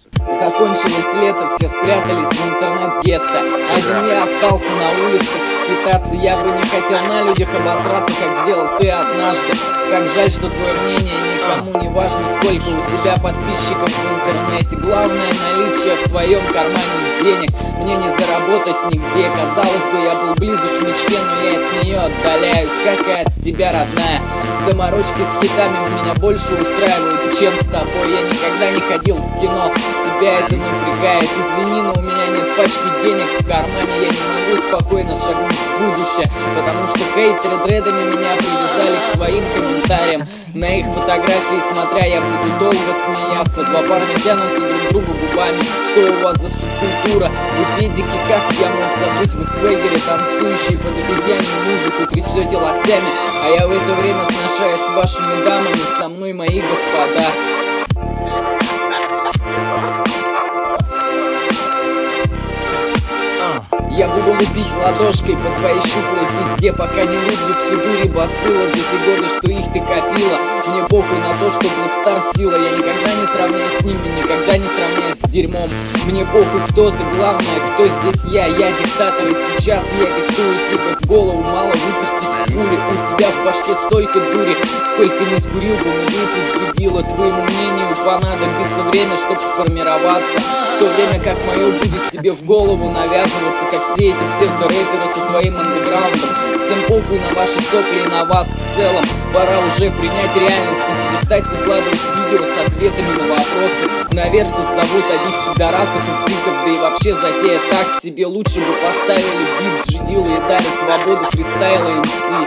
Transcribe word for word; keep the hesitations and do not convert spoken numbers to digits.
Закончилось лето, все спрятались в интернет-гетто. Один я остался на улицах скитаться. Я бы не хотел на людях обосраться, как сделал ты однажды. Как жаль, что твое мнение никому не важно, сколько у тебя подписчиков в интернете. Главное наличие в твоем кармане денег. Мне не заработать нигде. Казалось бы, я был близок к мечте, но я от нее отдаляюсь, как и от тебя, родная. Заморочки с хитами меня больше устраивают, чем с тобой. Я никогда не ходил в кино, тебя это напрягает. Извини, но у меня нет пачки денег в кармане. Я не могу спокойно шагнуть в будущее, потому что хейтеры дредами меня привязали к своим комментариям. На их фотографии смотря, я буду долго смеяться. Два парня тянутся друг к другу губами. Что у вас за субкультура? Вы педики, как я мог забыть? Вы свегеры, танцующие под обезьянью музыку, трясете локтями, а я в это время сношаюсь с вашими дамами. Со мной, мои господа. Я буду лупить ладошкой по твоей щуплой пизде, пока не выдли всю дурь и бацилла за те годы, что их ты копила. Мне похуй на то, что Blackstar сила. Я никогда не сравняюсь с ними, никогда не сравняюсь с дерьмом. Мне похуй, кто ты, главное, кто здесь я. Я диктатор, и сейчас я диктую тебе в голову. Мало выпустить пули, у тебя в башке столько дури. Сколько не скурил бы, могу тут жидила. Твоему мнению понадобится время, чтоб сформироваться, в то время как мое будет тебе в голову навязываться, как все эти псевдорэперы со своим андеграундом. Всем похуй на ваши сопли и на вас в целом. Пора уже принять реальность и перестать выкладывать видео с ответами на вопросы. На версус зовут одних пидорасов и фриков, да и вообще затея так себе. Лучше бы поставили бит джидила и дали свободу фристайла эм си.